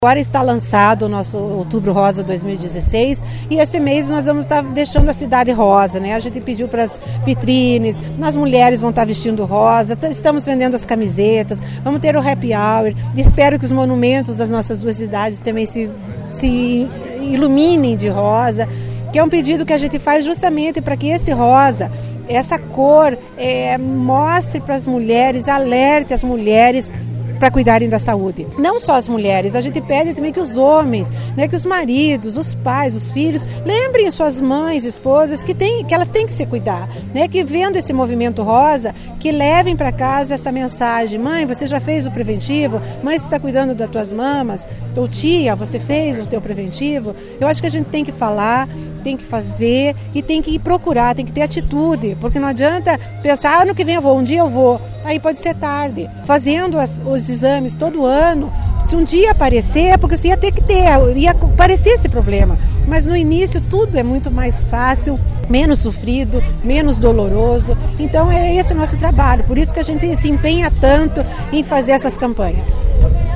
Agora está lançado o nosso Outubro Rosa 2016 e esse mês nós vamos estar deixando a cidade rosa, né? A gente pediu para as vitrines, as mulheres vão estar vestindo rosa, estamos vendendo as camisetas, vamos ter o happy hour, espero que os monumentos das nossas duas cidades também se iluminem de rosa, que é um pedido que a gente faz justamente para que esse rosa, essa cor, mostre para as mulheres, alerte as mulheres para cuidarem da saúde. Não só as mulheres, a gente pede também que os homens, né, que os maridos, os pais, os filhos, lembrem suas mães, esposas, que elas têm que se cuidar, né, que vendo esse movimento rosa, que levem para casa essa mensagem: mãe, você já fez o preventivo? Mãe, você está cuidando das tuas mamas? Ou tia, você fez o teu preventivo? Eu acho que a gente tem que falar, tem que fazer e tem que procurar, tem que ter atitude, porque não adianta pensar, ano que vem eu vou, um dia eu vou, aí pode ser tarde. Fazendo os exames todo ano, se um dia aparecer, é porque você ia ter que ter, ia aparecer esse problema. Mas no início tudo é muito mais fácil, menos sofrido, menos doloroso. Então é esse o nosso trabalho, por isso que a gente se empenha tanto em fazer essas campanhas.